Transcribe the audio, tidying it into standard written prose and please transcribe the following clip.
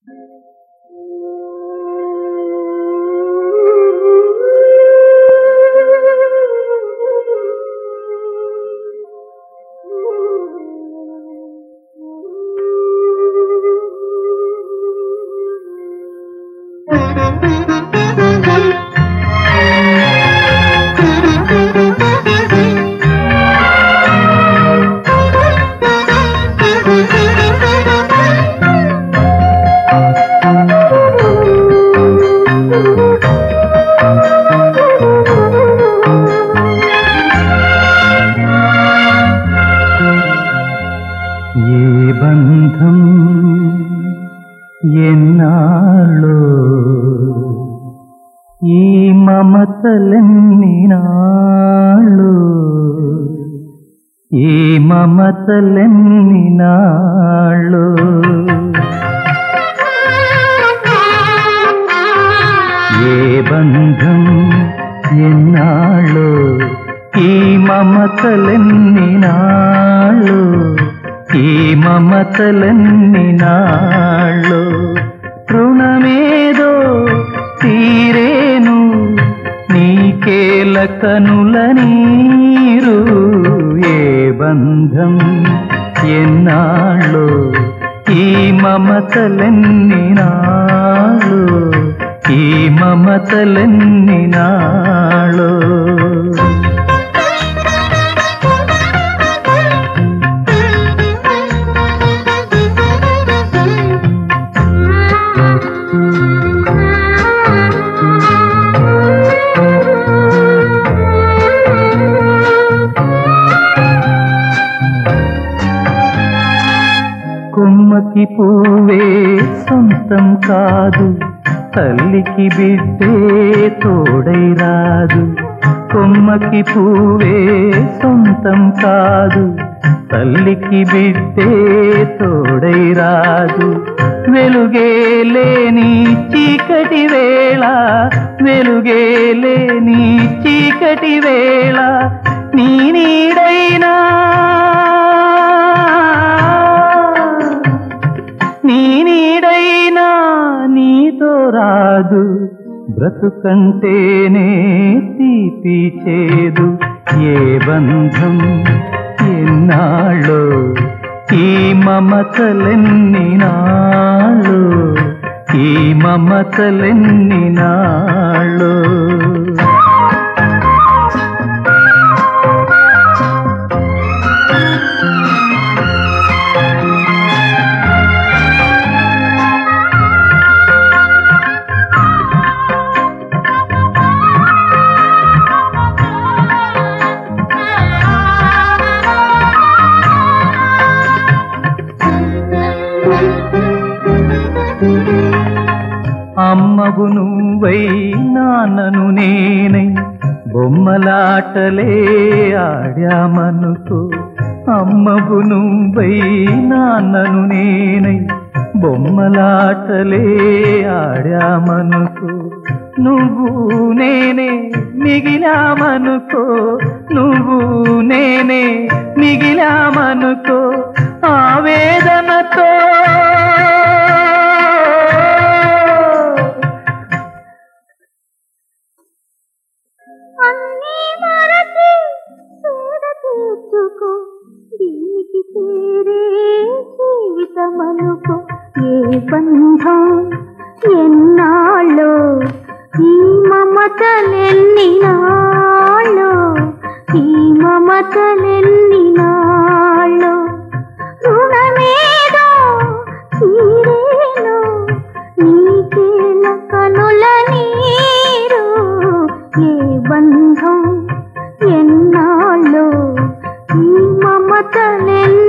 బంధం ఎన్నాళ్ళు ఈ మమతలెన్ని నాళ్ళు ఈ మమతలెన్ని నాళ్ళు ఏ బంధం ఎన్నాళ్ళు ఈ మమతలెన్ని నాళ్ళు ఈ మమతలెన్ని నాళ్ళు రుణమేదో తీరేను నీకేల కనుల నీరు ఏ బంధం ఎన్నాళ్ళు ఈ మమతలెన్ని నాళ్ళు ఈ మమతలెన్ని నాళ్ళు కొమ్మకి పువ్వే సొంతం కాదు తల్లికి బిడ్డే తోడై రాదు కొమ్మకి పువ్వే సొంతం కాదు తల్లికి బిడ్డే తోడై రాదు వెలుగే లేని చీకటి వేళ వెలుగే లేని చీకటి వేళ నీ నీడైనా నీ నీడైనా నీతో రాదు బ్రతుకంటేనే తీపి చేదు ఏ బంధం ఎన్నాళ్ళు ఈ మమతలెన్ని నాళ్ళు ఈ మమతలెన్ని నాళ్ళు అమ్మవు నువ్వై నాన్నను నేనై బొమ్మలాటలే ఆడామనుకో అమ్మవు నువ్వై నాన్నను నేనై బొమ్మలాటలే ఆడామనుకో నువ్వు నేనే మిగిలామనుకో నువ్వు నేనే మిగిలామనుకో ఆవేదనతో అన్నీ మరచి సేద తీర్చుకో దీనికి తీరే జీవితమనుకో ఏ బంధం ఎన్నాళ్ళో ఈ మమతలెన్ని నాళ్ళో ఈ మమతలెన్ని నాళ్ళో రుణమేదో తీరేను నీకేల కనుల నీరు ఏ బంధం ఎన్నాళ్ళో ఈ మమతలెన్ని